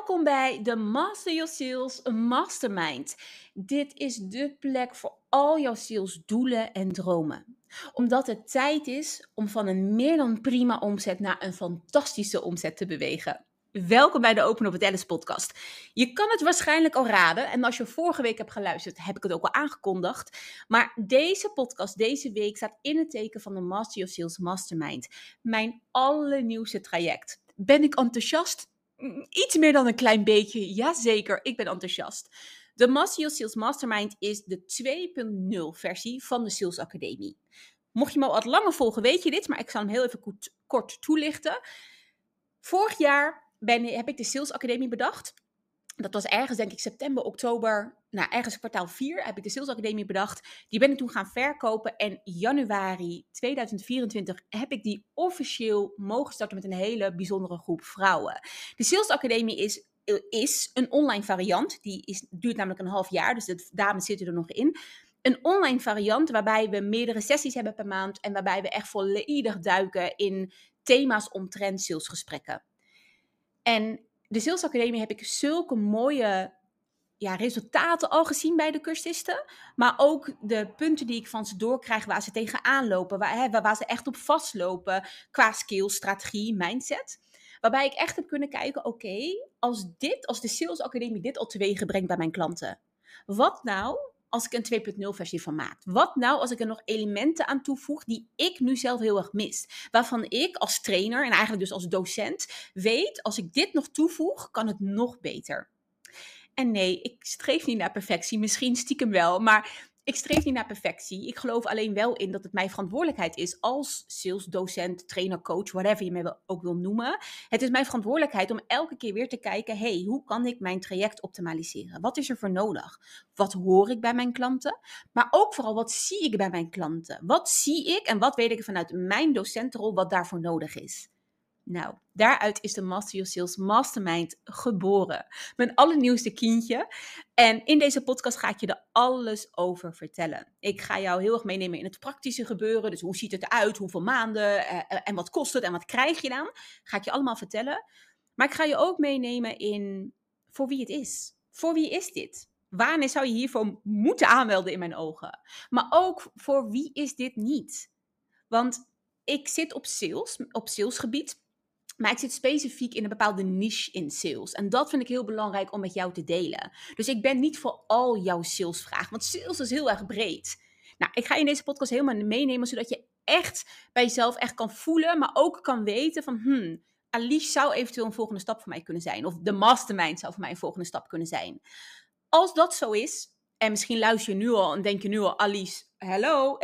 Welkom bij de Master Your Sales Mastermind. Dit is de plek voor al jouw salesdoelen en dromen. Omdat het tijd is om van een meer dan prima omzet naar een fantastische omzet te bewegen. Welkom bij de Open Up with Alice podcast. Je kan het waarschijnlijk al raden en als je vorige week hebt geluisterd, heb ik het ook al aangekondigd. Maar deze podcast, deze week, staat in het teken van de Master Your Sales Mastermind. Mijn allernieuwste traject. Ben ik enthousiast? Iets meer dan een klein beetje. Jazeker, ik ben enthousiast. De Master Your Sales Mastermind is de 2.0 versie van de Sales Academie. Mocht je me al wat langer volgen, weet je dit, maar ik zal hem heel even kort toelichten. Vorig jaar heb ik de Sales Academie bedacht. Dat was ergens, denk ik, september, oktober. Nou, ergens kwartaal 4 heb ik de Sales Academie bedacht. Die ben ik toen gaan verkopen. En januari 2024 heb ik die officieel mogen starten met een hele bijzondere groep vrouwen. De Sales Academie is een online variant. Duurt namelijk een half jaar, dus de dames zitten er nog in. Een online variant waarbij we meerdere sessies hebben per maand. En waarbij we echt volledig duiken in thema's omtrent salesgesprekken. En de Sales Academie heb ik zulke mooie resultaten al gezien bij de cursisten. Maar ook de punten die ik van ze doorkrijg waar ze tegenaan lopen. Waar ze echt op vastlopen qua skills, strategie, mindset. Waarbij ik echt heb kunnen kijken, oké, als de Sales Academie dit al teweeg brengt bij mijn klanten. Wat nou als ik een 2.0 versie van maak? Wat nou als ik er nog elementen aan toevoeg die ik nu zelf heel erg mis? Waarvan ik als trainer en eigenlijk dus als docent weet, als ik dit nog toevoeg, kan het nog beter. En nee, ik streef niet naar perfectie, misschien stiekem wel, maar ik streef niet naar perfectie. Ik geloof alleen wel in dat het mijn verantwoordelijkheid is als salesdocent, trainer, coach, whatever je me ook wil noemen. Het is mijn verantwoordelijkheid om elke keer weer te kijken, hoe kan ik mijn traject optimaliseren? Wat is er voor nodig? Wat hoor ik bij mijn klanten? Maar ook vooral, wat zie ik bij mijn klanten? Wat zie ik en wat weet ik vanuit mijn docentenrol wat daarvoor nodig is? Nou, daaruit is de Master Your Sales Mastermind geboren. Mijn allernieuwste kindje. En in deze podcast ga ik je er alles over vertellen. Ik ga jou heel erg meenemen in het praktische gebeuren. Dus hoe ziet het eruit, hoeveel maanden en wat kost het en wat krijg je dan? Ga ik je allemaal vertellen. Maar ik ga je ook meenemen in voor wie het is. Voor wie is dit? Wanneer zou je hiervoor moeten aanmelden in mijn ogen? Maar ook voor wie is dit niet? Want ik zit op salesgebied. Maar ik zit specifiek in een bepaalde niche in sales. En dat vind ik heel belangrijk om met jou te delen. Dus ik ben niet voor al jouw salesvragen. Want sales is heel erg breed. Nou, ik ga je in deze podcast helemaal meenemen. Zodat je echt bij jezelf echt kan voelen. Maar ook kan weten van... Alice zou eventueel een volgende stap voor mij kunnen zijn. Of de mastermind zou voor mij een volgende stap kunnen zijn. Als dat zo is... En misschien luister je nu al en denk je nu al... Alice, hallo...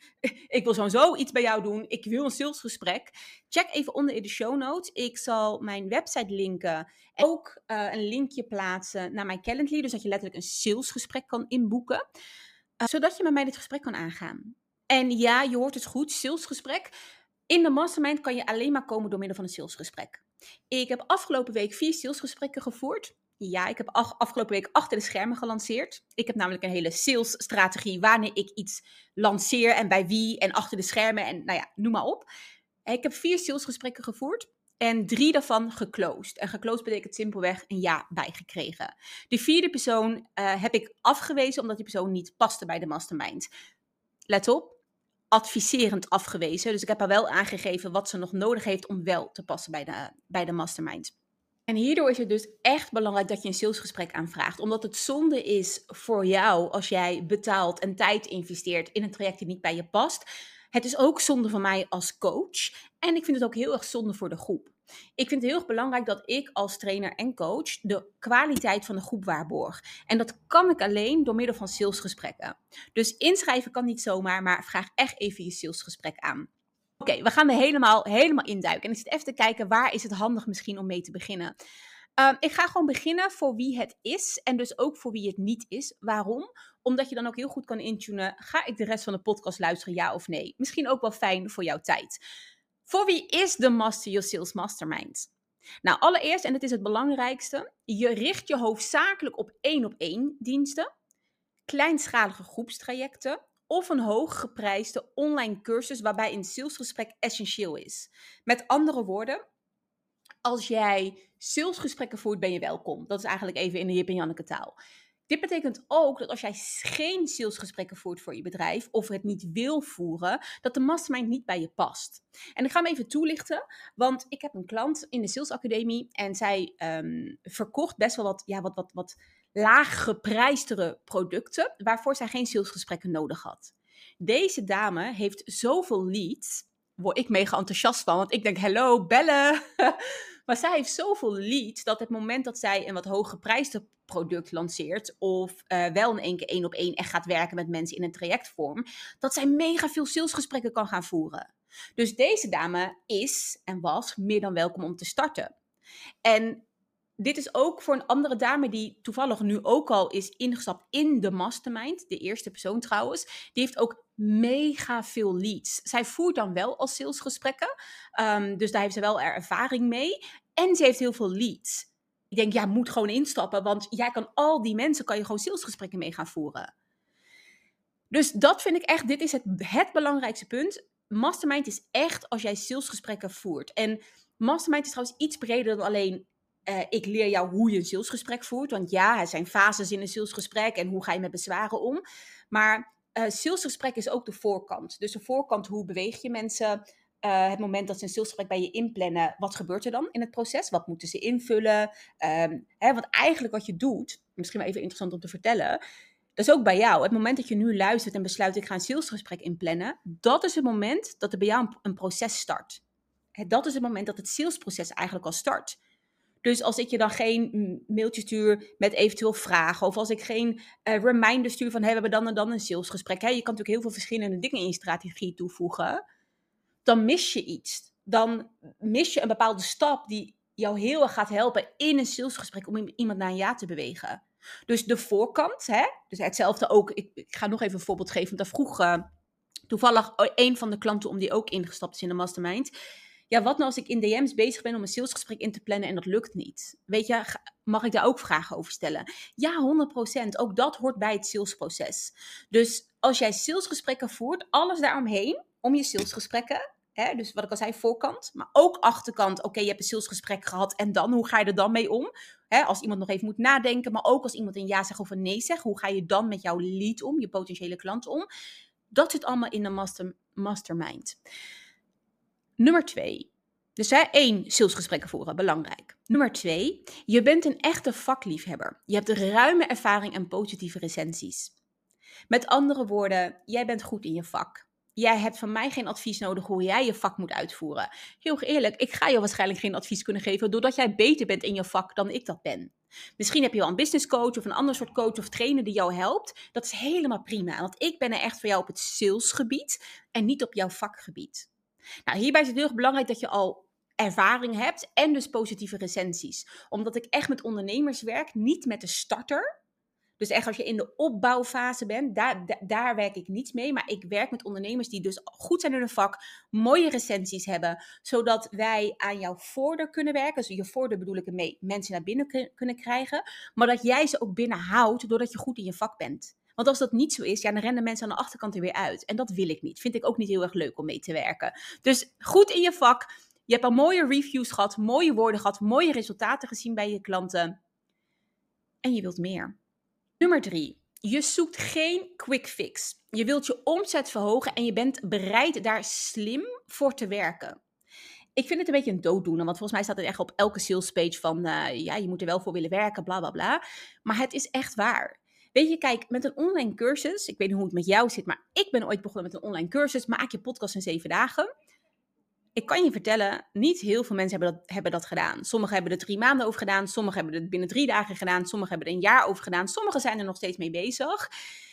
Ik wil sowieso iets bij jou doen. Ik wil een salesgesprek. Check even onder in de show notes. Ik zal mijn website linken. En ook een linkje plaatsen naar mijn Calendly. Dus dat je letterlijk een salesgesprek kan inboeken. Zodat je met mij dit gesprek kan aangaan. En ja, je hoort het goed. Salesgesprek. In de mastermind kan je alleen maar komen door middel van een salesgesprek. Ik heb afgelopen week 4 salesgesprekken gevoerd. Ja, ik heb afgelopen week achter de schermen gelanceerd. Ik heb namelijk een hele salesstrategie wanneer ik iets lanceer en bij wie en achter de schermen en noem maar op. Ik heb 4 salesgesprekken gevoerd en 3 daarvan geclosed. En geclosed betekent simpelweg een ja bijgekregen. De 4e persoon heb ik afgewezen omdat die persoon niet paste bij de mastermind. Let op. Adviserend afgewezen. Dus ik heb haar wel aangegeven wat ze nog nodig heeft om wel te passen bij de mastermind. En hierdoor is het dus echt belangrijk dat je een salesgesprek aanvraagt. Omdat het zonde is voor jou als jij betaalt en tijd investeert in een traject die niet bij je past. Het is ook zonde van mij als coach. En ik vind het ook heel erg zonde voor de groep. Ik vind het heel erg belangrijk dat ik als trainer en coach de kwaliteit van de groep waarborg. En dat kan ik alleen door middel van salesgesprekken. Dus inschrijven kan niet zomaar, maar vraag echt even je salesgesprek aan. Oké, we gaan er helemaal induiken. En ik zit even te kijken, waar is het handig misschien om mee te beginnen? Ik ga gewoon beginnen voor wie het is en dus ook voor wie het niet is. Waarom? Omdat je dan ook heel goed kan intunen, ga ik de rest van de podcast luisteren, ja of nee? Misschien ook wel fijn voor jouw tijd. Voor wie is de Master Your Sales Mastermind? Nou, allereerst, en het is het belangrijkste, je richt je hoofdzakelijk op 1-op-1 diensten, kleinschalige groepstrajecten of een hooggeprijsde online cursus waarbij een salesgesprek essentieel is. Met andere woorden, Als jij salesgesprekken voert, ben je welkom. Dat is eigenlijk even in de Jip en Janneke taal. Dit betekent ook dat als jij geen salesgesprekken voert voor je bedrijf of het niet wil voeren, dat de mastermind niet bij je past. En ik ga hem even toelichten, want ik heb een klant in de Sales Academie en zij verkocht best wel wat laag geprijstere producten waarvoor zij geen salesgesprekken nodig had. Deze dame heeft zoveel leads, word ik mega enthousiast van, want ik denk, hello, bellen. Maar zij heeft zoveel leads dat het moment dat zij een wat hooggeprijsde product lanceert of wel in één keer 1-op-1 echt gaat werken met mensen in een trajectvorm, dat zij mega veel salesgesprekken kan gaan voeren. Dus deze dame is en was meer dan welkom om te starten. En dit is ook voor een andere dame die toevallig nu ook al is ingestapt in de mastermind. De eerste persoon trouwens. Die heeft ook mega veel leads. Zij voert dan wel al salesgesprekken. Dus daar heeft ze wel ervaring mee. En ze heeft heel veel leads. Ik denk, ja, moet gewoon instappen. Want jij kan al die mensen, kan je gewoon salesgesprekken mee gaan voeren. Dus dat vind ik echt, dit is het belangrijkste punt. Mastermind is echt als jij salesgesprekken voert. En mastermind is trouwens iets breder dan alleen ik leer jou hoe je een salesgesprek voert. Want ja, er zijn fases in een salesgesprek en hoe ga je met bezwaren om. Maar salesgesprek is ook de voorkant. Dus de voorkant, hoe beweeg je mensen? Het moment dat ze een salesgesprek bij je inplannen, wat gebeurt er dan in het proces? Wat moeten ze invullen? Want eigenlijk wat je doet, misschien wel even interessant om te vertellen, dat is ook bij jou. Het moment dat je nu luistert en besluit, ik ga een salesgesprek inplannen, dat is het moment dat er bij jou een proces start. Dat is het moment dat het salesproces eigenlijk al start. Dus als ik je dan geen mailtje stuur met eventueel vragen, of als ik geen reminder stuur van, we hebben dan en dan een salesgesprek. Je kan natuurlijk heel veel verschillende dingen in je strategie toevoegen. Dan mis je iets. Dan mis je een bepaalde stap die jou heel erg gaat helpen in een salesgesprek om iemand naar een ja te bewegen. Dus de voorkant, dus hetzelfde ook. Ik ga nog even een voorbeeld geven, want daar vroeg toevallig een van de klanten om die ook ingestapt is in de mastermind. Ja, wat nou als ik in DM's bezig ben om een salesgesprek in te plannen en dat lukt niet? Weet je, mag ik daar ook vragen over stellen? Ja, 100%. Ook dat hoort bij het salesproces. Dus als jij salesgesprekken voert, alles daaromheen, om je salesgesprekken, dus wat ik al zei, voorkant, maar ook achterkant. Oké, je hebt een salesgesprek gehad en dan, hoe ga je er dan mee om? Als iemand nog even moet nadenken, maar ook als iemand een ja zegt of een nee zegt, hoe ga je dan met jouw lead om, je potentiële klant om? Dat zit allemaal in de mastermind. Nummer 2. Dus 1, salesgesprekken voeren, belangrijk. Nummer 2, je bent een echte vakliefhebber. Je hebt ruime ervaring en positieve recensies. Met andere woorden, jij bent goed in je vak. Jij hebt van mij geen advies nodig hoe jij je vak moet uitvoeren. Heel eerlijk, ik ga je waarschijnlijk geen advies kunnen geven doordat jij beter bent in je vak dan ik dat ben. Misschien heb je wel een business coach of een ander soort coach of trainer die jou helpt. Dat is helemaal prima, want ik ben er echt voor jou op het salesgebied en niet op jouw vakgebied. Nou, hierbij is het heel erg belangrijk dat je al ervaring hebt en dus positieve recensies. Omdat ik echt met ondernemers werk, niet met de starter. Dus echt als je in de opbouwfase bent, daar werk ik niet mee. Maar ik werk met ondernemers die dus goed zijn in hun vak, mooie recensies hebben, zodat wij aan jouw voordeur kunnen werken. Dus je voordeur bedoel ik ermee, mensen naar binnen kunnen krijgen. Maar dat jij ze ook binnenhoudt, doordat je goed in je vak bent. Want als dat niet zo is, ja, dan rennen mensen aan de achterkant er weer uit. En dat wil ik niet. Vind ik ook niet heel erg leuk om mee te werken. Dus goed in je vak. Je hebt al mooie reviews gehad, mooie woorden gehad, mooie resultaten gezien bij je klanten. En je wilt meer. Nummer 3. Je zoekt geen quick fix. Je wilt je omzet verhogen en je bent bereid daar slim voor te werken. Ik vind het een beetje een dooddoener, want volgens mij staat het echt op elke sales page van, je moet er wel voor willen werken, bla bla bla. Maar het is echt waar. Weet je, kijk, met een online cursus, ik weet niet hoe het met jou zit, maar ik ben ooit begonnen met een online cursus, maak je podcast in 7 dagen. Ik kan je vertellen, niet heel veel mensen hebben dat gedaan. Sommigen hebben er 3 maanden over gedaan, sommigen hebben het binnen 3 dagen gedaan, sommigen hebben er een jaar over gedaan, sommigen zijn er nog steeds mee bezig.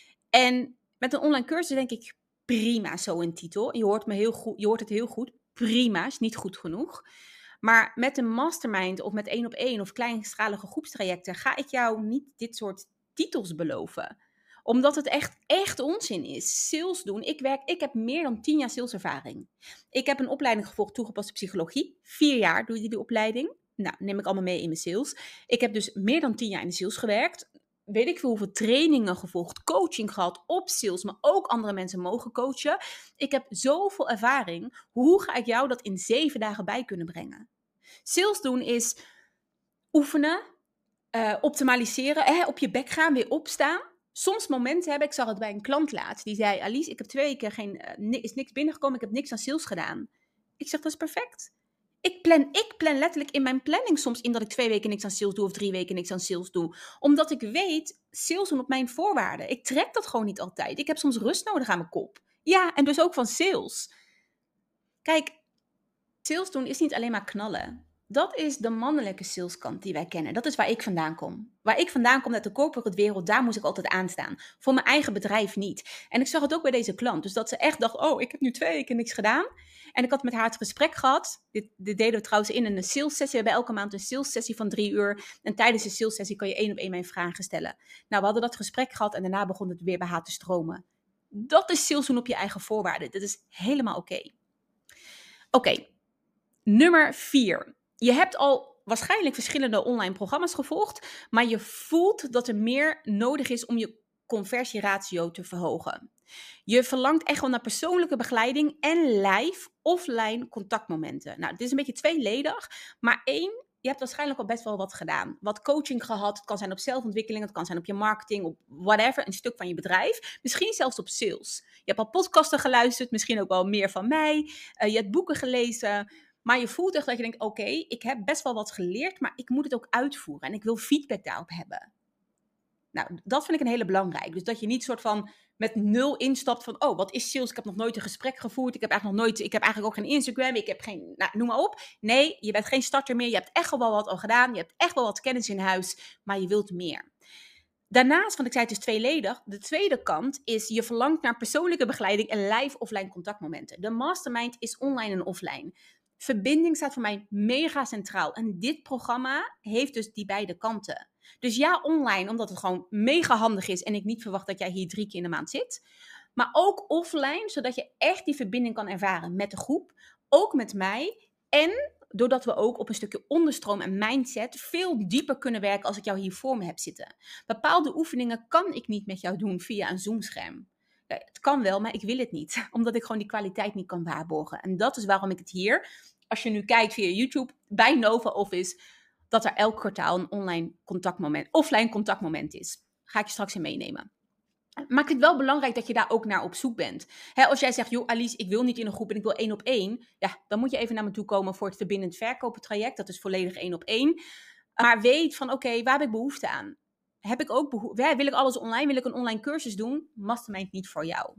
En met een online cursus denk ik, prima zo een titel. Je hoort het heel goed, prima, is niet goed genoeg. Maar met een mastermind of met 1-op-1 of kleinschalige groepstrajecten ga ik jou niet dit soort titels beloven. Omdat het echt onzin is. Sales doen. Ik heb meer dan 10 jaar saleservaring. Ik heb een opleiding gevolgd, toegepaste psychologie. 4 jaar doe je die opleiding. Nou, neem ik allemaal mee in mijn sales. Ik heb dus meer dan 10 jaar in de sales gewerkt. Weet ik veel hoeveel trainingen gevolgd, coaching gehad op sales, maar ook andere mensen mogen coachen. Ik heb zoveel ervaring. Hoe ga ik jou dat in 7 dagen bij kunnen brengen? Sales doen is oefenen, optimaliseren, op je bek gaan, weer opstaan. Soms momenten hebben, ik zag het bij een klant laatst, die zei, Alice, ik heb 2 weken is niks binnengekomen, ik heb niks aan sales gedaan. Ik zeg, dat is perfect. Ik plan letterlijk in mijn planning soms in dat ik 2 weken niks aan sales doe of 3 weken niks aan sales doe. Omdat ik weet, sales doen op mijn voorwaarden. Ik trek dat gewoon niet altijd. Ik heb soms rust nodig aan mijn kop. Ja, en dus ook van sales. Kijk, sales doen is niet alleen maar knallen. Dat is de mannelijke saleskant die wij kennen. Dat is waar ik vandaan kom. Waar ik vandaan kom uit de corporate wereld, daar moest ik altijd aanstaan. Voor mijn eigen bedrijf niet. En ik zag het ook bij deze klant. Dus dat ze echt dacht, oh, ik heb nu 2 weken niks gedaan. En ik had met haar het gesprek gehad. Dit deden we trouwens in een salessessie. We hebben elke maand een salessessie van 3 uur. En tijdens de salessessie kan je 1 op 1 mijn vragen stellen. Nou, we hadden dat gesprek gehad en daarna begon het weer bij haar te stromen. Dat is sales doen op je eigen voorwaarden. Dat is helemaal oké. Oké. Nummer 4. Je hebt al waarschijnlijk verschillende online programma's gevolgd, maar je voelt dat er meer nodig is om je conversieratio te verhogen. Je verlangt echt wel naar persoonlijke begeleiding en offline contactmomenten. Nou, dit is een beetje tweeledig, maar 1, je hebt waarschijnlijk al best wel wat gedaan. Wat coaching gehad, het kan zijn op zelfontwikkeling, het kan zijn op je marketing, op whatever, een stuk van je bedrijf. Misschien zelfs op sales. Je hebt al podcasten geluisterd, misschien ook wel meer van mij. Je hebt boeken gelezen. Maar je voelt echt dat je denkt, oké, ik heb best wel wat geleerd, maar ik moet het ook uitvoeren. En ik wil feedback daarop hebben. Nou, dat vind ik een hele belangrijke. Dus dat je niet soort van met 0 instapt van, oh, wat is sales? Ik heb nog nooit een gesprek gevoerd. Ik heb eigenlijk ook geen Instagram. Ik heb geen, nou, noem maar op. Nee, je bent geen starter meer. Je hebt echt wel wat al gedaan. Je hebt echt wel wat kennis in huis, maar je wilt meer. Daarnaast, want ik zei het is tweeledig, de tweede kant is je verlangt naar persoonlijke begeleiding en offline contactmomenten. De mastermind is online en offline. Verbinding staat voor mij mega centraal. En dit programma heeft dus die beide kanten. Dus ja, online, omdat het gewoon mega handig is en ik niet verwacht dat jij hier 3 keer in de maand zit. Maar ook offline, zodat je echt die verbinding kan ervaren met de groep, ook met mij. En doordat we ook op een stukje onderstroom en mindset veel dieper kunnen werken als ik jou hier voor me heb zitten. Bepaalde oefeningen kan ik niet met jou doen via een Zoom-scherm. Ja, het kan wel, maar ik wil het niet. Omdat ik gewoon die kwaliteit niet kan waarborgen. En dat is waarom ik het hier, als je nu kijkt via YouTube, bij Nova Office, dat er elk kwartaal een offline contactmoment is. Ga ik je straks in meenemen. Maar ik vind het wel belangrijk dat je daar ook naar op zoek bent. Als jij zegt, joh Alice, ik wil niet in een groep en ik wil 1 op 1. Ja, dan moet je even naar me toe komen voor het verbindend verkopen traject. Dat is volledig 1 op 1. Maar weet van, oké, waar heb ik behoefte aan? Heb ik ook wil ik alles online? Wil ik een online cursus doen? Mastermind niet voor jou.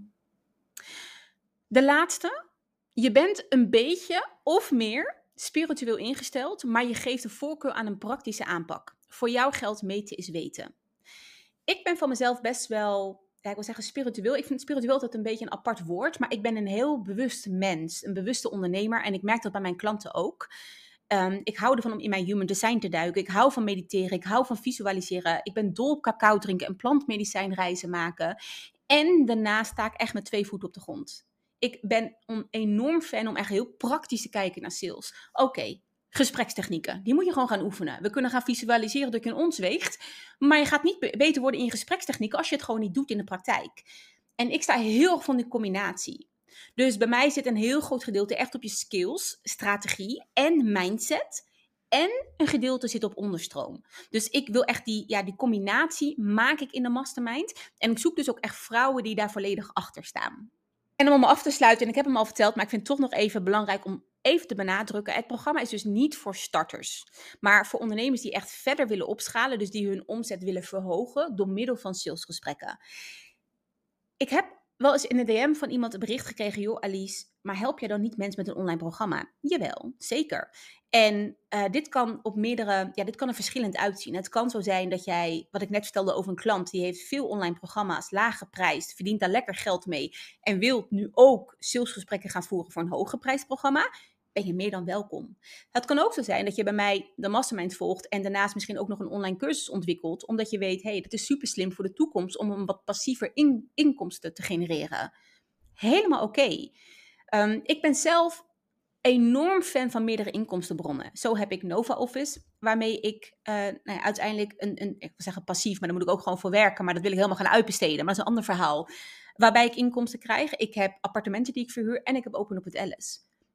De laatste. Je bent een beetje of meer spiritueel ingesteld, maar je geeft de voorkeur aan een praktische aanpak. Voor jou geldt meten is weten. Ik ben van mezelf best wel, ik wil zeggen spiritueel. Ik vind spiritueel altijd een beetje een apart woord, maar ik ben een heel bewust mens, een bewuste ondernemer en ik merk dat bij mijn klanten ook. Ik hou ervan om in mijn human design te duiken. Ik hou van mediteren, ik hou van visualiseren. Ik ben dol op cacao drinken en plantmedicijnreizen maken. En daarnaast sta ik echt met 2 voeten op de grond. Ik ben een enorm fan om echt heel praktisch te kijken naar sales. Oké, gesprekstechnieken, die moet je gewoon gaan oefenen. We kunnen gaan visualiseren dat je in ons weegt, maar je gaat niet beter worden in je gesprekstechnieken als je het gewoon niet doet in de praktijk. En ik sta heel erg van die combinatie. Dus bij mij zit een heel groot gedeelte echt op je skills, strategie en mindset. En een gedeelte zit op onderstroom. Dus ik wil echt die combinatie maak ik in de mastermind. En ik zoek dus ook echt vrouwen die daar volledig achter staan. En om af te sluiten, en ik heb hem al verteld, maar ik vind het toch nog even belangrijk om even te benadrukken. Het programma is dus niet voor starters, maar voor ondernemers die echt verder willen opschalen. Dus die hun omzet willen verhogen door middel van salesgesprekken. Ik heb wel eens in de DM van iemand een bericht gekregen, joh Alice, maar help jij dan niet mensen met een online programma? Jawel, zeker. En dit kan er verschillend uitzien. Het kan zo zijn dat jij, wat ik net vertelde over een klant, die heeft veel online programma's, laag geprijsd, verdient daar lekker geld mee en wil nu ook salesgesprekken gaan voeren voor een hoger programma. Ben je meer dan welkom. Het kan ook zo zijn dat je bij mij de mastermind volgt en daarnaast misschien ook nog een online cursus ontwikkelt, omdat je weet, dat is super slim voor de toekomst om een wat passiever inkomsten te genereren. Helemaal oké. Ik ben zelf enorm fan van meerdere inkomstenbronnen. Zo heb ik Nova Office, waarmee ik uiteindelijk ik wil zeggen passief, maar daar moet ik ook gewoon voor werken, maar dat wil ik helemaal gaan uitbesteden, maar dat is een ander verhaal. Waarbij ik inkomsten krijg. Ik heb appartementen die ik verhuur en ik heb Open op het Alice.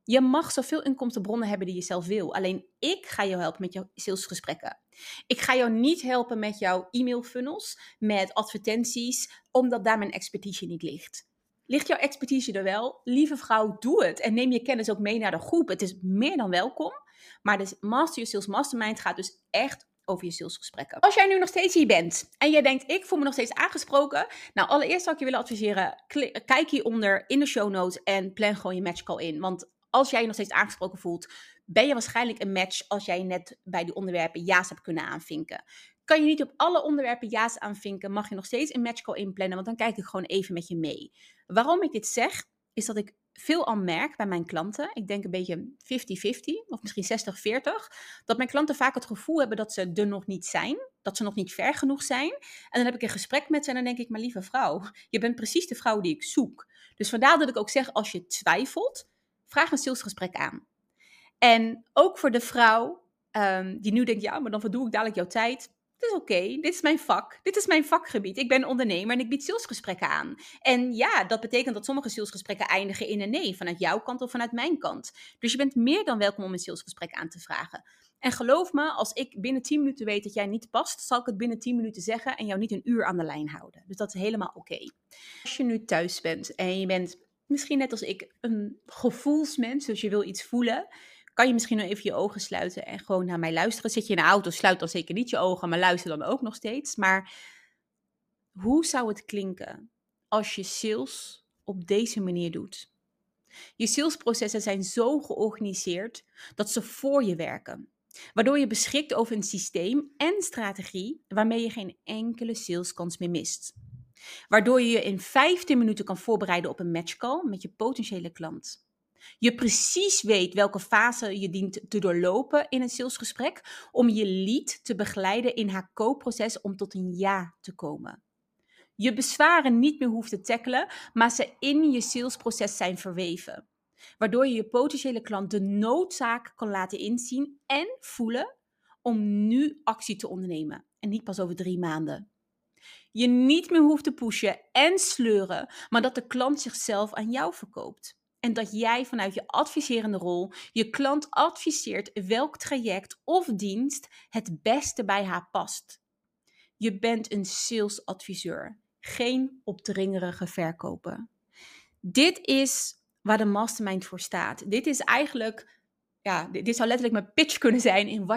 Je mag zoveel inkomstenbronnen hebben die je zelf wil. Alleen ik ga jou helpen met jouw salesgesprekken. Ik ga jou niet helpen met jouw e-mailfunnels, met advertenties, omdat daar mijn expertise niet ligt. Ligt jouw expertise er wel? Lieve vrouw, doe het. En neem je kennis ook mee naar de groep. Het is meer dan welkom. Maar de Master Your Sales Mastermind gaat dus echt over je salesgesprekken. Als jij nu nog steeds hier bent en jij denkt, ik voel me nog steeds aangesproken. Nou, allereerst zou ik je willen adviseren, kijk hieronder in de show notes en plan gewoon je matchcall in. Want als jij je nog steeds aangesproken voelt, ben je waarschijnlijk een match als jij net bij die onderwerpen ja's hebt kunnen aanvinken. Kan je niet op alle onderwerpen ja's aanvinken, mag je nog steeds een matchcall inplannen, want dan kijk ik gewoon even met je mee. Waarom ik dit zeg, is dat ik veel al merk bij mijn klanten, ik denk een beetje 50-50 of misschien 60-40, dat mijn klanten vaak het gevoel hebben dat ze er nog niet zijn, dat ze nog niet ver genoeg zijn. En dan heb ik een gesprek met ze en dan denk ik, maar lieve vrouw, je bent precies de vrouw die ik zoek. Dus vandaar dat ik ook zeg, als je twijfelt, vraag een salesgesprek aan. En ook voor de vrouw die nu denkt, ja, maar dan verdoe ik dadelijk jouw tijd. Het is oké, dit is mijn vak. Dit is mijn vakgebied. Ik ben ondernemer en ik bied salesgesprekken aan. En ja, dat betekent dat sommige salesgesprekken eindigen in een nee, vanuit jouw kant of vanuit mijn kant. Dus je bent meer dan welkom om een salesgesprek aan te vragen. En geloof me, als ik binnen 10 minuten weet dat jij niet past, zal ik het binnen 10 minuten zeggen en jou niet een uur aan de lijn houden. Dus dat is helemaal oké. Als je nu thuis bent en je bent misschien net als ik een gevoelsmens, dus je wil iets voelen, kan je misschien nog even je ogen sluiten en gewoon naar mij luisteren. Zit je in de auto, sluit dan zeker niet je ogen, maar luister dan ook nog steeds. Maar hoe zou het klinken als je sales op deze manier doet? Je salesprocessen zijn zo georganiseerd dat ze voor je werken. Waardoor je beschikt over een systeem en strategie waarmee je geen enkele saleskans meer mist. Waardoor je je in 15 minuten kan voorbereiden op een matchcall met je potentiële klant. Je precies weet welke fase je dient te doorlopen in een salesgesprek om je lead te begeleiden in haar koopproces om tot een ja te komen. Je bezwaren niet meer hoeft te tackelen, maar ze in je salesproces zijn verweven. Waardoor je je potentiële klant de noodzaak kan laten inzien en voelen om nu actie te ondernemen en niet pas over 3 maanden. Je niet meer hoeft te pushen en sleuren, maar dat de klant zichzelf aan jou verkoopt. En dat jij vanuit je adviserende rol je klant adviseert welk traject of dienst het beste bij haar past. Je bent een salesadviseur, geen opdringerige verkoper. Dit is waar de mastermind voor staat. Dit is eigenlijk, dit zou letterlijk mijn pitch kunnen zijn in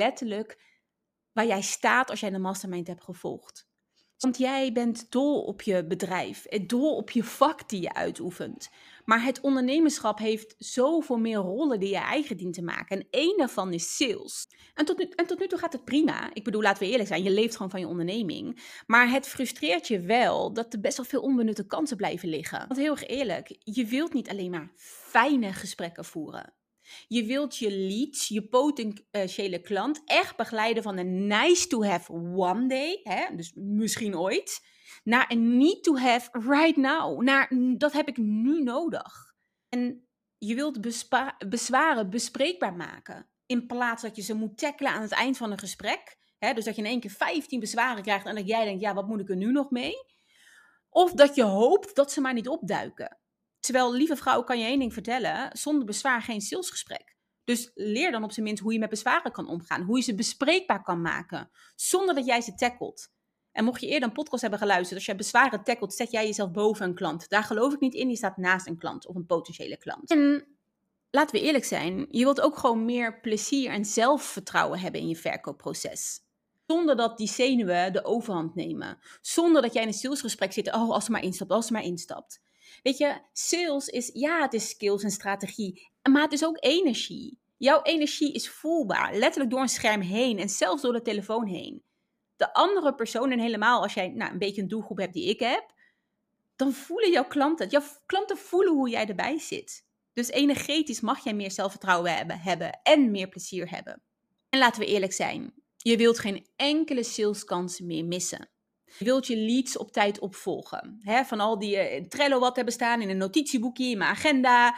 waar jij staat als jij de mastermind hebt gevolgd. Want jij bent dol op je bedrijf, dol op je vak die je uitoefent. Maar het ondernemerschap heeft zoveel meer rollen die je eigen dient te maken. En één daarvan is sales. En tot nu toe gaat het prima. Ik bedoel, laten we eerlijk zijn, je leeft gewoon van je onderneming. Maar het frustreert je wel dat er best wel veel onbenutte kansen blijven liggen. Want heel erg eerlijk, je wilt niet alleen maar fijne gesprekken voeren. Je wilt je leads, je potentiële klant, echt begeleiden van een nice to have one day, dus misschien ooit, naar een need to have right now, naar dat heb ik nu nodig. En je wilt bezwaren bespreekbaar maken, in plaats dat je ze moet tackelen aan het eind van een gesprek. Dus dat je in één keer 15 bezwaren krijgt en dat jij denkt, ja, wat moet ik er nu nog mee? Of dat je hoopt dat ze maar niet opduiken. Terwijl, lieve vrouw, kan je één ding vertellen, zonder bezwaar geen salesgesprek. Dus leer dan op zijn minst hoe je met bezwaren kan omgaan, hoe je ze bespreekbaar kan maken, zonder dat jij ze tackelt. En mocht je eerder een podcast hebben geluisterd, als je bezwaren tackelt, zet jij jezelf boven een klant. Daar geloof ik niet in, je staat naast een klant of een potentiële klant. En laten we eerlijk zijn, je wilt ook gewoon meer plezier en zelfvertrouwen hebben in je verkoopproces. Zonder dat die zenuwen de overhand nemen. Zonder dat jij in een salesgesprek zit, oh, als ze maar instapt, als ze maar instapt. Weet je, sales is, ja, het is skills en strategie, maar het is ook energie. Jouw energie is voelbaar, letterlijk door een scherm heen en zelfs door de telefoon heen. De andere persoon, en helemaal als jij een beetje een doelgroep hebt die ik heb, dan voelen jouw klanten het. Jouw klanten voelen hoe jij erbij zit. Dus energetisch mag jij meer zelfvertrouwen hebben en meer plezier hebben. En laten we eerlijk zijn, je wilt geen enkele saleskans meer missen. Je wilt je leads op tijd opvolgen. Van al die Trello wat hebben staan, in een notitieboekje, in mijn agenda,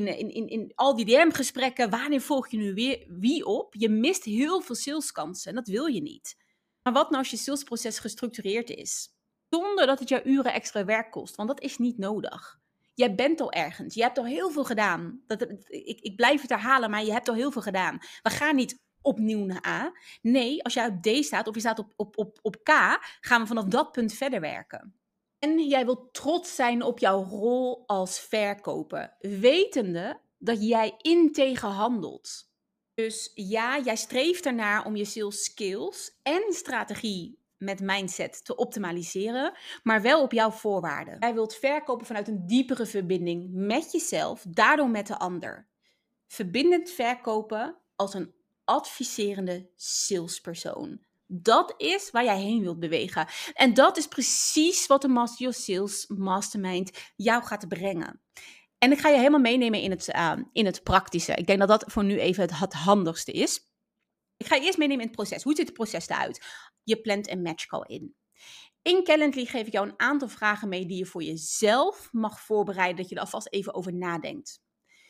in al die DM-gesprekken. Wanneer volg je nu weer wie op? Je mist heel veel saleskansen en dat wil je niet. Maar wat nou als je salesproces gestructureerd is? Zonder dat het jou uren extra werk kost, want dat is niet nodig. Jij bent al ergens. Je hebt al heel veel gedaan. Ik blijf het herhalen, maar je hebt al heel veel gedaan. We gaan niet opnieuw naar A. Nee, als jij op D staat of je staat op K, gaan we vanaf dat punt verder werken. En jij wilt trots zijn op jouw rol als verkoper, wetende dat jij integer handelt. Dus ja, jij streeft ernaar om je sales skills en strategie met mindset te optimaliseren, maar wel op jouw voorwaarden. Jij wilt verkopen vanuit een diepere verbinding met jezelf, daardoor met de ander. Verbindend verkopen als een adviserende salespersoon. Dat is waar jij heen wilt bewegen. En dat is precies wat de Master Your Sales Mastermind jou gaat brengen. En ik ga je helemaal meenemen in het praktische. Ik denk dat dat voor nu even het handigste is. Ik ga je eerst meenemen in het proces. Hoe ziet het proces eruit? Je plant een matchcall in. In Calendly geef ik jou een aantal vragen mee die je voor jezelf mag voorbereiden, dat je er alvast even over nadenkt.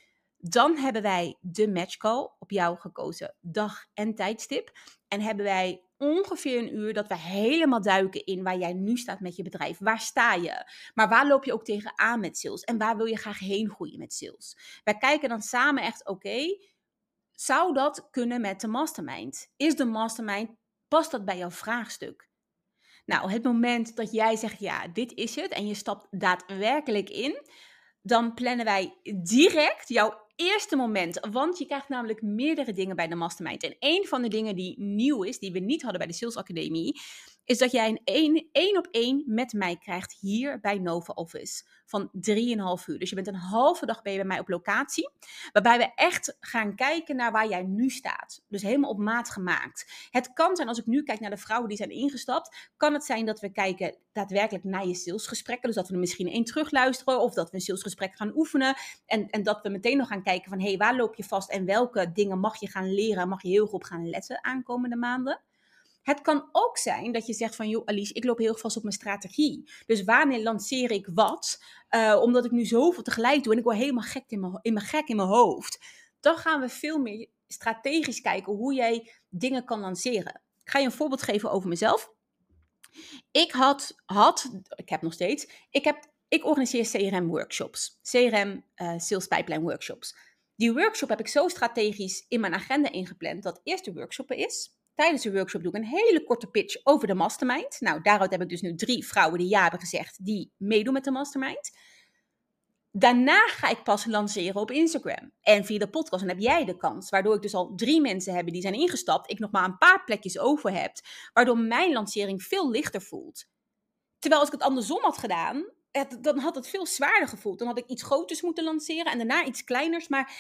Dan hebben wij de matchcall op jou gekozen dag en tijdstip. En hebben wij ongeveer een uur dat we helemaal duiken in waar jij nu staat met je bedrijf. Waar sta je? Maar waar loop je ook tegenaan met sales? En waar wil je graag heen groeien met sales? Wij kijken dan samen echt, oké, zou dat kunnen met de mastermind? Is de mastermind, past dat bij jouw vraagstuk? Nou, het moment dat jij zegt, ja, dit is het, en je stapt daadwerkelijk in, dan plannen wij direct jouw eerste moment. Want je krijgt namelijk meerdere dingen bij de mastermind. En een van de dingen die nieuw is, die we niet hadden bij de Sales Academie, is dat jij een 1-op-1 met mij krijgt hier bij Nova Office van 3,5 uur. Dus je bent een halve dag bij mij op locatie, waarbij we echt gaan kijken naar waar jij nu staat. Dus helemaal op maat gemaakt. Het kan zijn, als ik nu kijk naar de vrouwen die zijn ingestapt, kan het zijn dat we kijken daadwerkelijk naar je salesgesprekken. Dus dat we er misschien één terugluisteren of dat we een salesgesprek gaan oefenen. En dat we meteen nog gaan kijken van, waar loop je vast en welke dingen mag je gaan leren, mag je heel goed op gaan letten aankomende maanden. Het kan ook zijn dat je zegt van, joh Alice, ik loop heel erg vast op mijn strategie. Dus wanneer lanceer ik wat? Omdat ik nu zoveel tegelijk doe en ik word helemaal gek in mijn hoofd. Dan gaan we veel meer strategisch kijken hoe jij dingen kan lanceren. Ik ga je een voorbeeld geven over mezelf. Ik heb nog steeds, ik organiseer CRM-workshops. CRM, Sales Pipeline Workshops. Die workshop heb ik zo strategisch in mijn agenda ingepland dat eerst de workshop er is. Tijdens de workshop doe ik een hele korte pitch over de mastermind. Nou, daaruit heb ik dus nu 3 vrouwen die ja hebben gezegd, die meedoen met de mastermind. Daarna ga ik pas lanceren op Instagram. En via de podcast, dan heb jij de kans. Waardoor ik dus al 3 mensen heb die zijn ingestapt. Ik nog maar een paar plekjes over heb. Waardoor mijn lancering veel lichter voelt. Terwijl als ik het andersom had gedaan, dan had het veel zwaarder gevoeld. Dan had ik iets groters moeten lanceren en daarna iets kleiners. Maar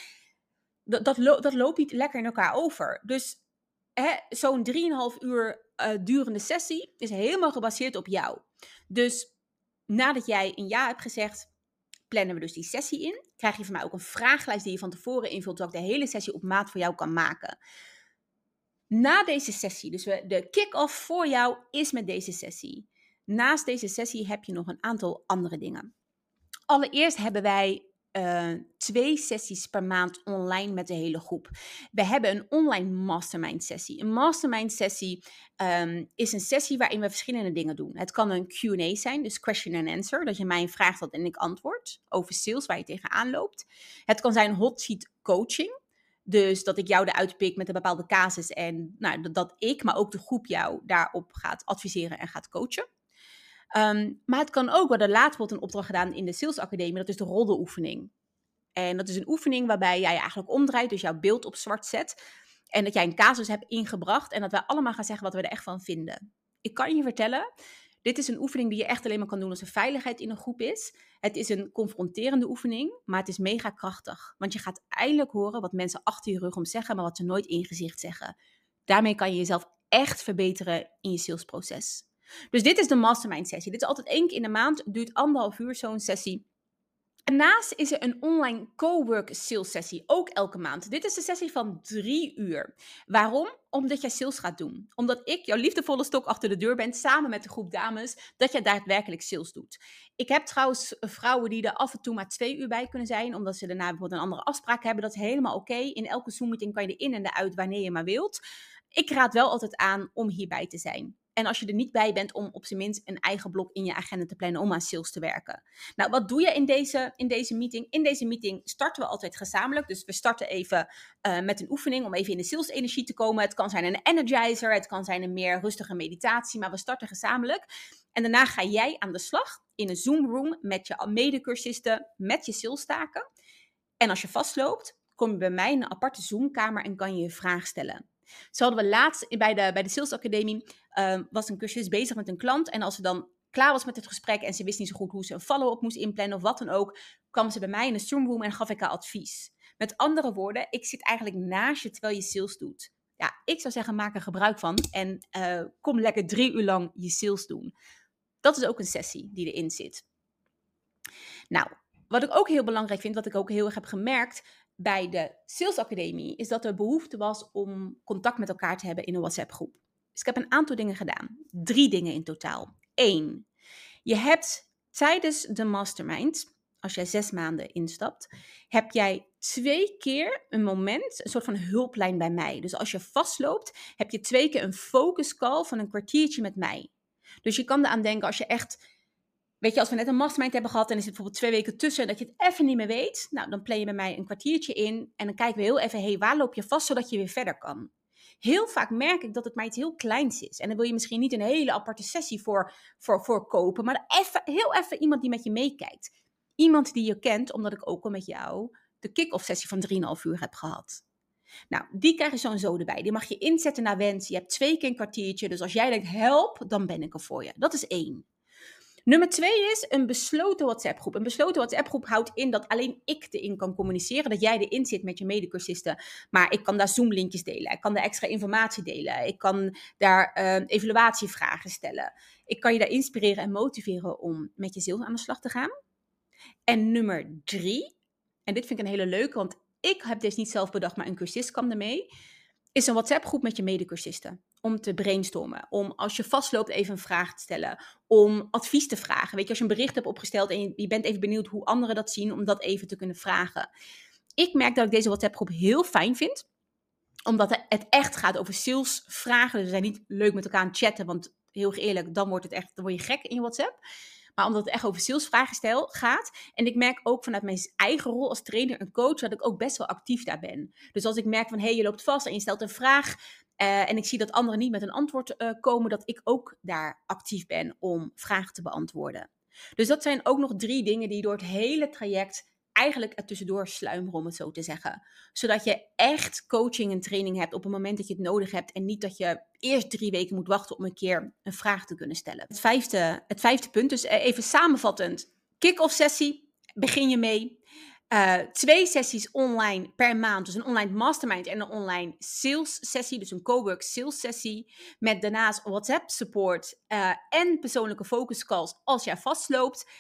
dat loopt niet lekker in elkaar over. Dus zo'n 3,5 uur durende sessie is helemaal gebaseerd op jou. Dus nadat jij een ja hebt gezegd, plannen we dus die sessie in. Krijg je van mij ook een vragenlijst die je van tevoren invult, zodat ik de hele sessie op maat voor jou kan maken. Na deze sessie, dus de kick-off voor jou is met deze sessie. Naast deze sessie heb je nog een aantal andere dingen. Allereerst hebben wij 2 sessies per maand online met de hele groep. We hebben een online mastermind sessie. Een mastermind sessie is een sessie waarin we verschillende dingen doen. Het kan een Q&A zijn, dus question and answer. Dat je mij een vraag stelt en ik antwoord over sales waar je tegenaan loopt. Het kan zijn hot seat coaching. Dus dat ik jou eruit pik met een bepaalde casus en dat ik, maar ook de groep jou daarop gaat adviseren en gaat coachen. Maar het kan ook, we hadden later wordt een opdracht gedaan in de Sales Academie, dat is de roldeoefening. En dat is een oefening waarbij jij eigenlijk omdraait, dus jouw beeld op zwart zet. En dat jij een casus hebt ingebracht en dat wij allemaal gaan zeggen wat we er echt van vinden. Ik kan je vertellen, dit is een oefening die je echt alleen maar kan doen als er veiligheid in een groep is. Het is een confronterende oefening, maar het is mega krachtig. Want je gaat eindelijk horen wat mensen achter je rug om zeggen, maar wat ze nooit in gezicht zeggen. Daarmee kan je jezelf echt verbeteren in je salesproces. Dus dit is de mastermind sessie. Dit is altijd 1 keer in de maand. Het duurt 1,5 uur zo'n sessie. Daarnaast is er een online cowork sales sessie, ook elke maand. Dit is een sessie van 3 uur. Waarom? Omdat jij sales gaat doen. Omdat ik jouw liefdevolle stok achter de deur ben, samen met de groep dames, dat jij daadwerkelijk sales doet. Ik heb trouwens vrouwen die er af en toe maar 2 uur bij kunnen zijn, omdat ze daarna bijvoorbeeld een andere afspraak hebben. Dat is helemaal oké. In elke Zoom-meeting kan je er in en eruit wanneer je maar wilt. Ik raad wel altijd aan om hierbij te zijn. En als je er niet bij bent om op zijn minst een eigen blok in je agenda te plannen om aan sales te werken. Nou, wat doe je in deze meeting? In deze meeting starten we altijd gezamenlijk. Dus we starten even met een oefening om even in de sales-energie te komen. Het kan zijn een energizer, het kan zijn een meer rustige meditatie, maar we starten gezamenlijk. En daarna ga jij aan de slag in een Zoom-room met je medecursisten, met je salestaken. En als je vastloopt, kom je bij mij in een aparte Zoom-kamer en kan je je vraag stellen. Zo hadden we laatst bij de Sales Academie, was een cursist bezig met een klant. En als ze dan klaar was met het gesprek en ze wist niet zo goed hoe ze een follow-up moest inplannen of wat dan ook, kwam ze bij mij in een Zoom-room en gaf ik haar advies. Met andere woorden, ik zit eigenlijk naast je terwijl je sales doet. Ja, ik zou zeggen, maak er gebruik van en kom lekker 3 uur lang je sales doen. Dat is ook een sessie die erin zit. Nou, wat ik ook heel belangrijk vind, wat ik ook heel erg heb gemerkt bij de Sales Academie, is dat er behoefte was om contact met elkaar te hebben in een WhatsApp groep. Dus ik heb een aantal dingen gedaan. 3 dingen in totaal. 1. Je hebt tijdens de mastermind, als jij 6 maanden instapt, heb jij 2 keer een moment, een soort van hulplijn bij mij. Dus als je vastloopt, heb je 2 keer een focus call van een kwartiertje met mij. Dus je kan eraan denken als je echt, weet je, als we net een mastermind hebben gehad en er zit bijvoorbeeld 2 weken tussen dat je het even niet meer weet, nou dan plan je bij mij een kwartiertje in en dan kijken we heel even, waar loop je vast zodat je weer verder kan. Heel vaak merk ik dat het maar iets heel kleins is. En dan wil je misschien niet een hele aparte sessie voor kopen, maar heel even iemand die met je meekijkt. Iemand die je kent, omdat ik ook al met jou de kick-off sessie van 3,5 uur heb gehad. Nou, die krijg je zo en zo erbij. Die mag je inzetten naar wens. Je hebt 2 keer een kwartiertje. Dus als jij denkt, help, dan ben ik er voor je. Dat is 1. Nummer 2 is een besloten WhatsApp groep. Een besloten WhatsApp groep houdt in dat alleen ik erin kan communiceren. Dat jij erin zit met je medecursisten. Maar ik kan daar Zoom-linkjes delen. Ik kan daar extra informatie delen. Ik kan daar evaluatievragen stellen. Ik kan je daar inspireren en motiveren om met je sales aan de slag te gaan. En nummer 3, en dit vind ik een hele leuke, want ik heb deze niet zelf bedacht, maar een cursist kwam ermee, is een WhatsApp groep met je medecursisten. Om te brainstormen, om als je vastloopt even een vraag te stellen, om advies te vragen. Weet je, als je een bericht hebt opgesteld en je bent even benieuwd hoe anderen dat zien, om dat even te kunnen vragen. Ik merk dat ik deze WhatsApp groep heel fijn vind, omdat het echt gaat over salesvragen. Dus we zijn niet leuk met elkaar aan het chatten, want heel eerlijk, dan word je gek in je WhatsApp. Maar omdat het echt over salesvragen gaat. En ik merk ook vanuit mijn eigen rol als trainer en coach dat ik ook best wel actief daar ben. Dus als ik merk van, je loopt vast en je stelt een vraag en ik zie dat anderen niet met een antwoord komen, dat ik ook daar actief ben om vragen te beantwoorden. Dus dat zijn ook nog 3 dingen die door het hele traject eigenlijk er tussendoor sluimeren, om het zo te zeggen. Zodat je echt coaching en training hebt op het moment dat je het nodig hebt. En niet dat je eerst 3 weken moet wachten om een keer een vraag te kunnen stellen. Het vijfde punt, dus even samenvattend. Kick-off sessie, begin je mee. 2 sessies online per maand. Dus een online mastermind en een online sales sessie. Dus een cowork sales sessie. Met daarnaast WhatsApp support en persoonlijke focus calls als jij vastloopt.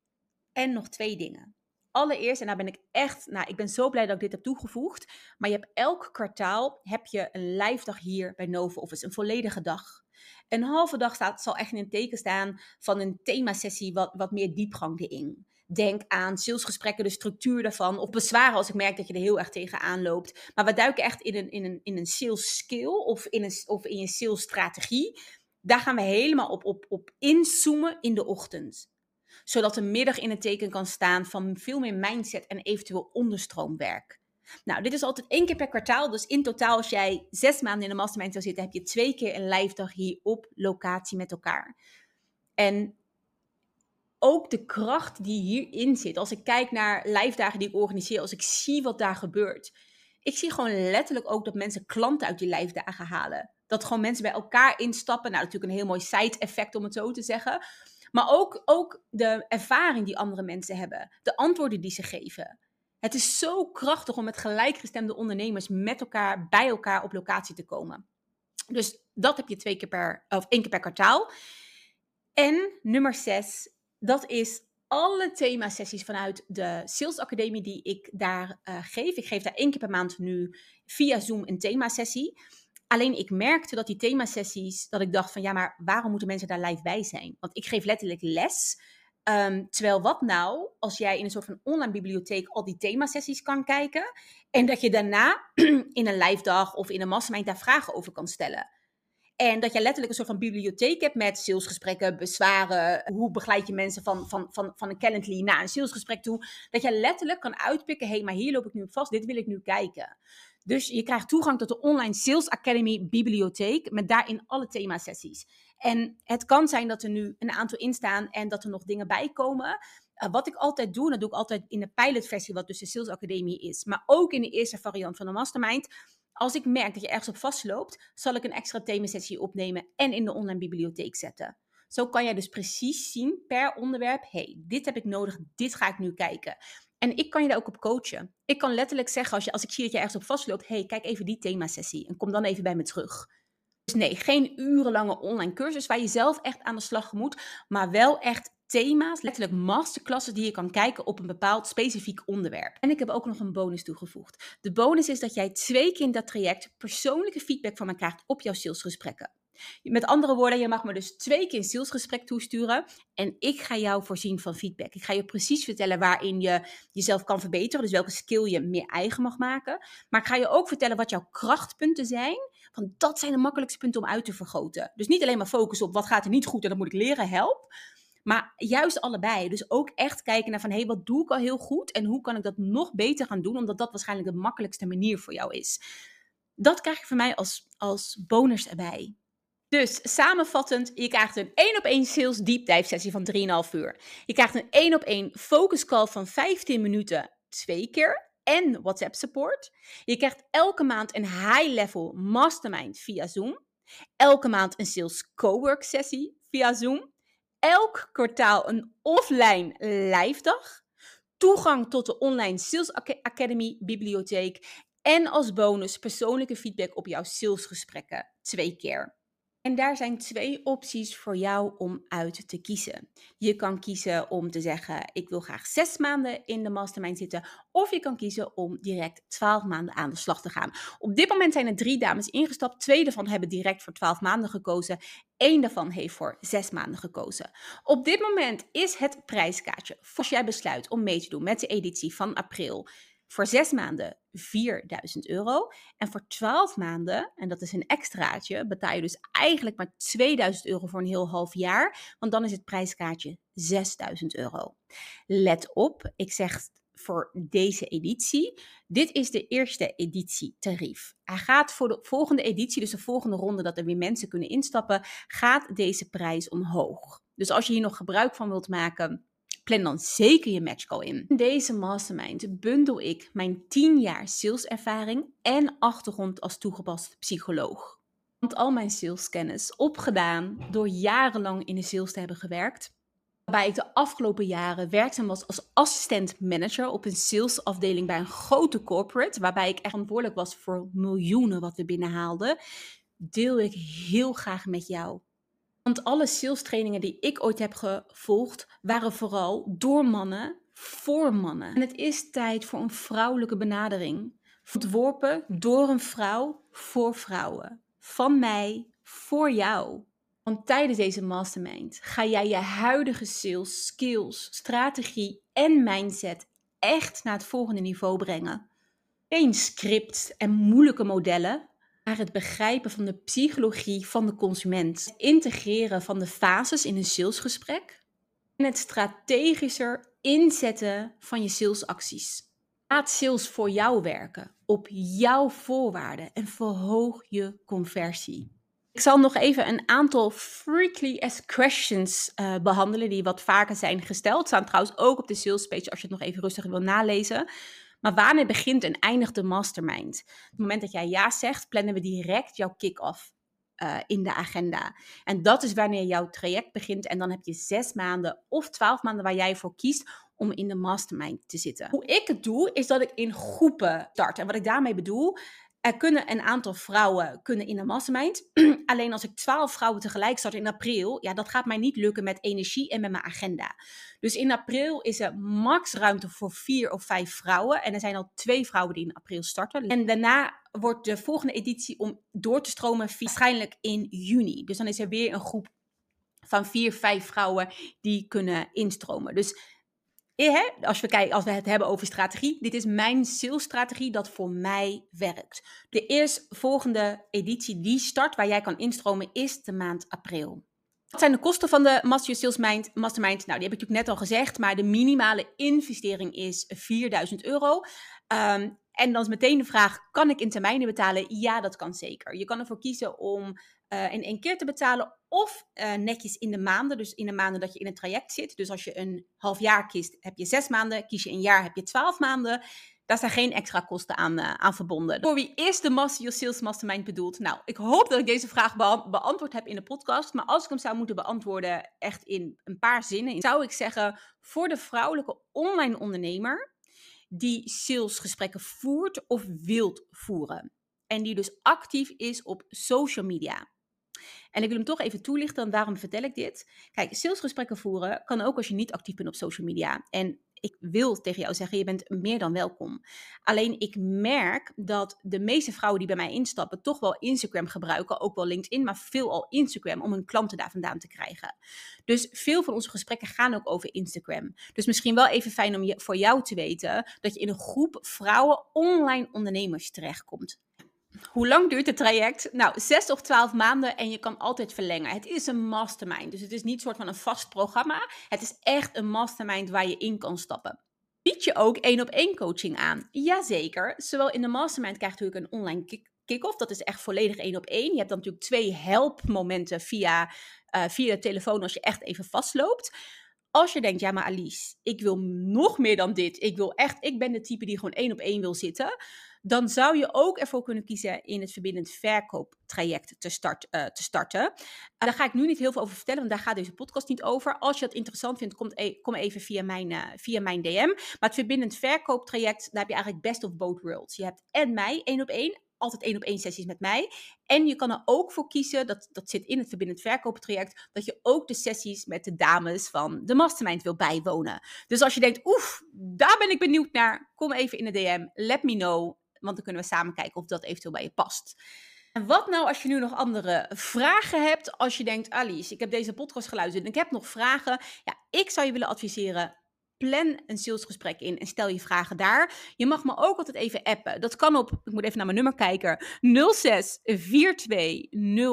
En nog 2 dingen. Allereerst, en daar ben ik echt, ik ben zo blij dat ik dit heb toegevoegd, maar je hebt elk kwartaal een live dag hier bij Nova Office, een volledige dag. Een halve dag zal echt in een teken staan van een themasessie wat meer diepgang erin. Denk aan salesgesprekken, de structuur daarvan, of bezwaren als ik merk dat je er heel erg tegenaan loopt. Maar we duiken echt in een sales skill of in je sales strategie. Daar gaan we helemaal op inzoomen in de ochtend. Zodat de middag in het teken kan staan van veel meer mindset en eventueel onderstroomwerk. Nou, dit is altijd 1 keer per kwartaal. Dus in totaal, als jij 6 maanden in de mastermind zou zitten, heb je 2 keer een live dag hier op locatie met elkaar. En ook de kracht die hierin zit. Als ik kijk naar live dagen die ik organiseer, als ik zie wat daar gebeurt. Ik zie gewoon letterlijk ook dat mensen klanten uit die live dagen halen. Dat gewoon mensen bij elkaar instappen. Nou, natuurlijk een heel mooi side effect om het zo te zeggen. Maar ook de ervaring die andere mensen hebben. De antwoorden die ze geven. Het is zo krachtig om met gelijkgestemde ondernemers met elkaar, bij elkaar op locatie te komen. Dus dat heb je 1 keer per kwartaal. En nummer 6, dat is alle themasessies vanuit de Sales Academie die ik daar geef. Ik geef daar 1 keer per maand nu via Zoom een themasessie. Alleen ik merkte dat die themasessies, dat ik dacht van maar waarom moeten mensen daar live bij zijn? Want ik geef letterlijk les. Terwijl wat nou als jij in een soort van online bibliotheek al die themasessies kan kijken en dat je daarna in een live dag of in een mastermind daar vragen over kan stellen. En dat je letterlijk een soort van bibliotheek hebt met salesgesprekken, bezwaren. Hoe begeleid je mensen van een Calendly naar een salesgesprek toe. Dat je letterlijk kan uitpikken, maar hier loop ik nu op vast, dit wil ik nu kijken. Dus je krijgt toegang tot de Online Sales Academy bibliotheek met daarin alle themasessies. En het kan zijn dat er nu een aantal in staan en dat er nog dingen bij komen. Wat ik altijd doe, en dat doe ik altijd in de pilotversie, wat dus de Sales Academy is, maar ook in de eerste variant van de Mastermind. Als ik merk dat je ergens op vastloopt, zal ik een extra themasessie opnemen en in de online bibliotheek zetten. Zo kan jij dus precies zien per onderwerp, dit heb ik nodig, dit ga ik nu kijken. En ik kan je daar ook op coachen. Ik kan letterlijk zeggen, als ik zie dat je ergens op vastloopt, kijk even die themasessie en kom dan even bij me terug. Dus nee, geen urenlange online cursus waar je zelf echt aan de slag moet, maar wel echt thema's, letterlijk masterclasses die je kan kijken op een bepaald specifiek onderwerp. En ik heb ook nog een bonus toegevoegd. De bonus is dat jij 2 keer in dat traject persoonlijke feedback van me krijgt op jouw salesgesprekken. Met andere woorden, je mag me dus 2 keer een salesgesprek toesturen en ik ga jou voorzien van feedback. Ik ga je precies vertellen waarin je jezelf kan verbeteren, dus welke skill je meer eigen mag maken. Maar ik ga je ook vertellen wat jouw krachtpunten zijn. Want dat zijn de makkelijkste punten om uit te vergroten. Dus niet alleen maar focussen op wat gaat er niet goed en dat moet ik leren, help. Maar juist allebei. Dus ook echt kijken naar van, wat doe ik al heel goed en hoe kan ik dat nog beter gaan doen, omdat dat waarschijnlijk de makkelijkste manier voor jou is. Dat krijg je van mij als bonus erbij. Dus samenvattend, je krijgt een 1-op-1 sales deep dive sessie van 3,5 uur. Je krijgt een 1-op-1 focus call van 15 minuten 2 keer. En WhatsApp support. Je krijgt elke maand een high-level mastermind via Zoom. Elke maand een sales cowork sessie via Zoom. Elk kwartaal een offline live dag. Toegang tot de Online Sales Academy bibliotheek. En als bonus persoonlijke feedback op jouw salesgesprekken 2 keer. En daar zijn 2 opties voor jou om uit te kiezen. Je kan kiezen om te zeggen, ik wil graag 6 maanden in de mastermind zitten. Of je kan kiezen om direct 12 maanden aan de slag te gaan. Op dit moment zijn er 3 dames ingestapt. 2 daarvan hebben direct voor 12 maanden gekozen. 1 daarvan heeft voor 6 maanden gekozen. Op dit moment is het prijskaartje, als jij besluit om mee te doen met de editie van april, voor 6 maanden €4.000. En voor 12 maanden, en dat is een extraatje, betaal je dus eigenlijk maar €2.000 voor een heel half jaar. Want dan is het prijskaartje €6.000. Let op, ik zeg voor deze editie, dit is de eerste editietarief. Hij gaat voor de volgende editie, dus de volgende ronde dat er weer mensen kunnen instappen, gaat deze prijs omhoog. Dus als je hier nog gebruik van wilt maken, plan dan zeker je matchcall in. In deze mastermind bundel ik mijn 10 jaar saleservaring en achtergrond als toegepast psycholoog. Want al mijn saleskennis opgedaan door jarenlang in de sales te hebben gewerkt. Waarbij ik de afgelopen jaren werkzaam was als assistent manager op een salesafdeling bij een grote corporate. Waarbij ik echt verantwoordelijk was voor miljoenen wat we binnenhaalden. Deel ik heel graag met jou. Want alle sales trainingen die ik ooit heb gevolgd, waren vooral door mannen, voor mannen. En het is tijd voor een vrouwelijke benadering. Ontworpen door een vrouw, voor vrouwen. Van mij, voor jou. Want tijdens deze mastermind ga jij je huidige sales, skills, strategie en mindset echt naar het volgende niveau brengen. Geen scripts en moeilijke modellen, maar het begrijpen van de psychologie van de consument. Het integreren van de fases in een salesgesprek. En het strategischer inzetten van je salesacties. Laat sales voor jou werken, op jouw voorwaarden en verhoog je conversie. Ik zal nog even een aantal frequently asked questions behandelen die wat vaker zijn gesteld. Staan trouwens ook op de sales page als je het nog even rustig wil nalezen. Maar wanneer begint en eindigt de mastermind? Op het moment dat jij ja zegt, plannen we direct jouw kick-off in de agenda. En dat is wanneer jouw traject begint. En dan heb je 6 maanden of 12 maanden waar jij voor kiest om in de mastermind te zitten. Hoe ik het doe, is dat ik in groepen start. En wat ik daarmee bedoel, er kunnen een aantal vrouwen in de mastermind. Alleen als ik 12 vrouwen tegelijk start in april, ja, dat gaat mij niet lukken met energie en met mijn agenda. Dus in april is er max ruimte voor 4 of 5 vrouwen. En er zijn al 2 vrouwen die in april starten. En daarna wordt de volgende editie om door te stromen waarschijnlijk in juni. Dus dan is er weer een groep van 4, 5 vrouwen die kunnen instromen. Dus Als we het hebben over strategie, dit is mijn salesstrategie dat voor mij werkt. De eerstvolgende editie die start, waar jij kan instromen, is de maand april. Wat zijn de kosten van de Master Your Sales Mastermind? Nou, die heb ik natuurlijk net al gezegd, maar de minimale investering is €4.000. En dan is meteen de vraag, kan ik in termijnen betalen? Ja, dat kan zeker. Je kan ervoor kiezen om in 1 keer te betalen of netjes in de maanden. Dus in de maanden dat je in het traject zit. Dus als je een half jaar kiest, heb je 6 maanden. Kies je een jaar, heb je 12 maanden. Daar zijn geen extra kosten aan verbonden. Voor wie is de Master Your Sales Mastermind bedoeld? Nou, ik hoop dat ik deze vraag beantwoord heb in de podcast. Maar als ik hem zou moeten beantwoorden echt in een paar zinnen, zou ik zeggen voor de vrouwelijke online ondernemer die salesgesprekken voert of wilt voeren. En die dus actief is op social media. En ik wil hem toch even toelichten, en waarom vertel ik dit? Kijk, salesgesprekken voeren kan ook als je niet actief bent op social media. En ik wil tegen jou zeggen, je bent meer dan welkom. Alleen ik merk dat de meeste vrouwen die bij mij instappen toch wel Instagram gebruiken, ook wel LinkedIn, maar veelal Instagram om hun klanten daar vandaan te krijgen. Dus veel van onze gesprekken gaan ook over Instagram. Dus misschien wel even fijn om voor jou te weten dat je in een groep vrouwen online ondernemers terechtkomt. Hoe lang duurt het traject? Nou, 6 of 12 maanden en je kan altijd verlengen. Het is een mastermind, dus het is niet een soort van een vast programma. Het is echt een mastermind waar je in kan stappen. Bied je ook 1-op-1 coaching aan? Jazeker. Zowel in de mastermind krijg je natuurlijk een online kick-off. Dat is echt volledig 1-op-1. Je hebt dan natuurlijk 2 helpmomenten via de telefoon als je echt even vastloopt. Als je denkt, ja maar Alice, ik wil nog meer dan dit. Ik ben de type die gewoon 1-op-1 wil zitten. Dan zou je ook ervoor kunnen kiezen in het verbindend verkooptraject te starten. Daar ga ik nu niet heel veel over vertellen, want daar gaat deze podcast niet over. Als je dat interessant vindt, kom even via mijn DM. Maar het verbindend verkooptraject, daar heb je eigenlijk best of both worlds. Je hebt en mij 1-op-1, altijd 1-op-1 sessies met mij. En je kan er ook voor kiezen, dat zit in het verbindend verkooptraject, dat je ook de sessies met de dames van de mastermind wil bijwonen. Dus als je denkt, daar ben ik benieuwd naar, kom even in de DM, let me know. Want dan kunnen we samen kijken of dat eventueel bij je past. En wat nou als je nu nog andere vragen hebt? Als je denkt, Alice, ik heb deze podcast geluisterd en ik heb nog vragen. Ja, ik zou je willen adviseren, plan een salesgesprek in en stel je vragen daar. Je mag me ook altijd even appen. Dat kan op, ik moet even naar mijn nummer kijken, 06 42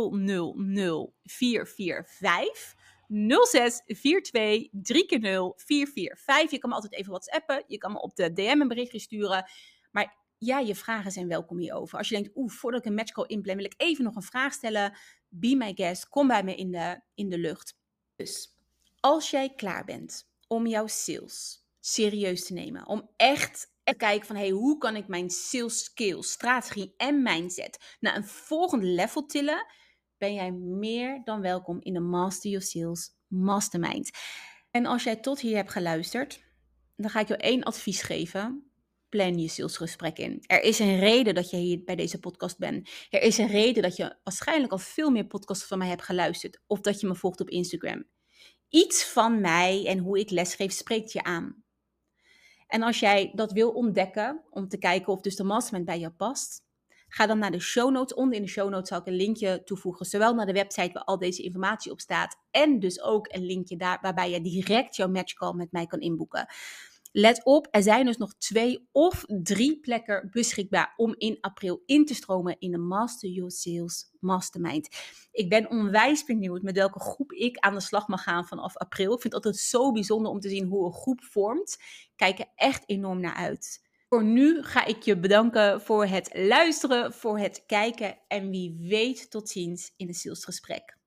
000 445. 06 42 3x0 445. Je kan me altijd even WhatsAppen. Je kan me op de DM een berichtje sturen. Maar ja, je vragen zijn welkom hierover. Als je denkt, voordat ik een matchcall inplan, wil ik even nog een vraag stellen. Be my guest, kom bij me in de lucht. Dus als jij klaar bent om jouw sales serieus te nemen, om echt te kijken van, hoe kan ik mijn sales skills, strategie en mindset naar een volgend level tillen, ben jij meer dan welkom in de Master Your Sales Mastermind. En als jij tot hier hebt geluisterd, dan ga ik jou 1 advies geven. Plan je salesgesprek in. Er is een reden dat je hier bij deze podcast bent. Er is een reden dat je waarschijnlijk al veel meer podcasts van mij hebt geluisterd. Of dat je me volgt op Instagram. Iets van mij en hoe ik lesgeef spreekt je aan. En als jij dat wil ontdekken, om te kijken of dus de mastermind bij je past, ga dan naar de show notes. Onder in de show notes zal ik een linkje toevoegen. Zowel naar de website waar al deze informatie op staat. En dus ook een linkje daar waarbij je direct jouw matchcall met mij kan inboeken. Let op, er zijn dus nog 2 of 3 plekken beschikbaar om in april in te stromen in de Master Your Sales Mastermind. Ik ben onwijs benieuwd met welke groep ik aan de slag mag gaan vanaf april. Ik vind het altijd zo bijzonder om te zien hoe een groep vormt. Ik kijk er echt enorm naar uit. Voor nu ga ik je bedanken voor het luisteren, voor het kijken en wie weet tot ziens in een salesgesprek.